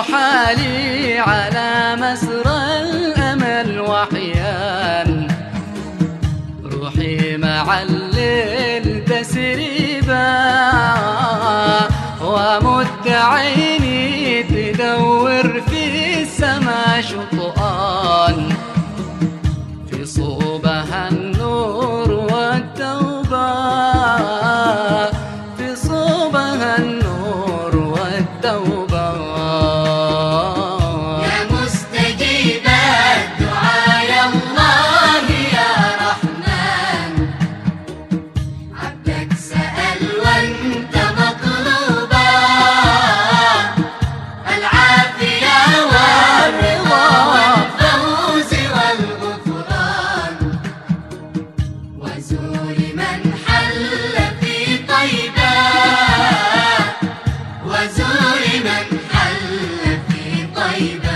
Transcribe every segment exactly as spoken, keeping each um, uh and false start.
حالي على مسرى الأمل وحيان، روحي مع الليل تسريبا، ومد عيني تدور في السما شطآن، في صوبها النور والتوبة، في صوبها النور والتوبة. يا مستجيب الدعاء يا الله يا رحمن، عبدك سأل وانت مطلوبا، العافية والرضا والفوز والغفران، وزور من حل في طيبة، وزور من حل في طيبة.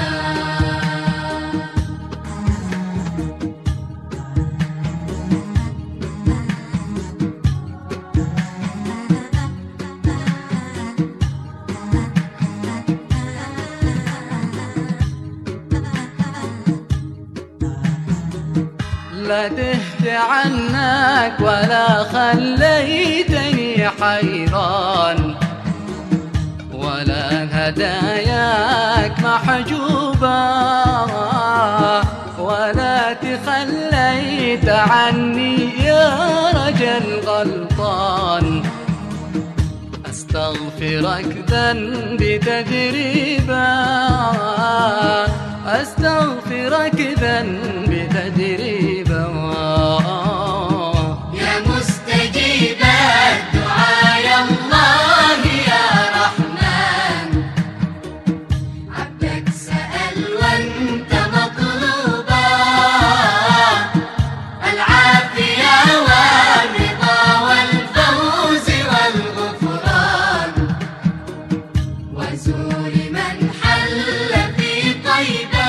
لا تهت عنك ولا خليتني حيران، ولا هداياك محجوبة، ولا تخليت عني يا رجل غلطان، أستغفرك ذنبي تدريبا، أستغفرك ذنبي تدريبا. يا مستجيب الدعاء يا الله يا رحمن، عبدك سأل وانت مطلوبا، العافية والرضا والفوز والغفران، وزور من حل في طيبة،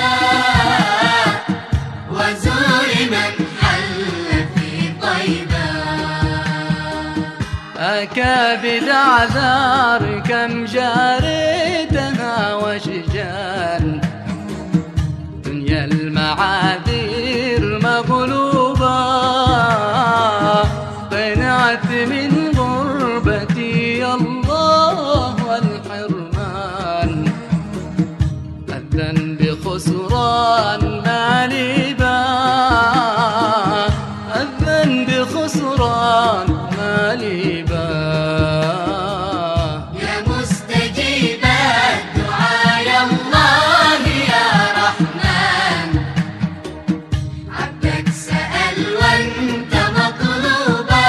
وزور من حل في طيبة. أكابد أعذار كم جاريتها وشجان، دنيا المعاذير مغلوبة، قنعت من غربتي يا الله والحرمان، الذنب خسران مالي با، الذنب خسران مالي با. يا مستجيب الدعاء يا الله يا رحمن، عبدك سأل وانت مطلوبا،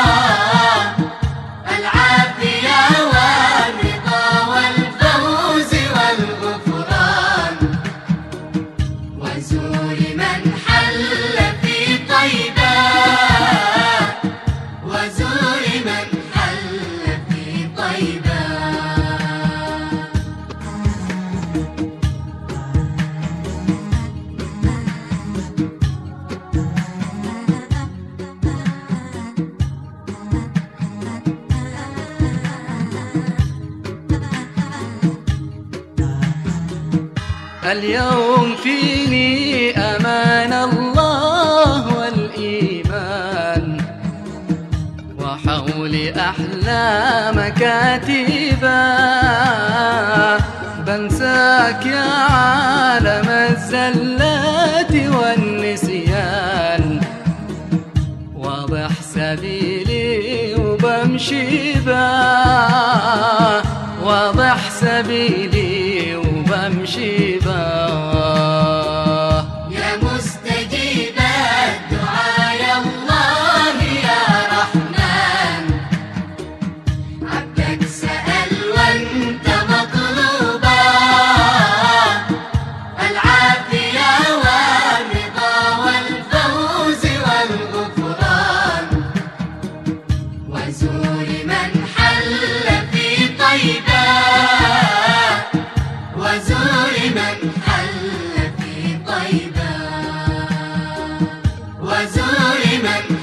العافية والرضا والفوز والغفران، وزور من حل في طيبة، وزور من حل في طيبة. اليوم فيني أمان الله والإيمان، وحولي أحلام كاتبة، بنساك يا عالم الزلات والنسيان، واضح سبيلي وبمشي با، واضح سبيلي وبمشي با. يا مستجيب الدعاء يا الله يا رحمن، عبدك سأل وانت مطلوبا، العافية والرضا والفوز والغفران، وزور من حل في طيبة، وزور من حل في طيبة، وزور من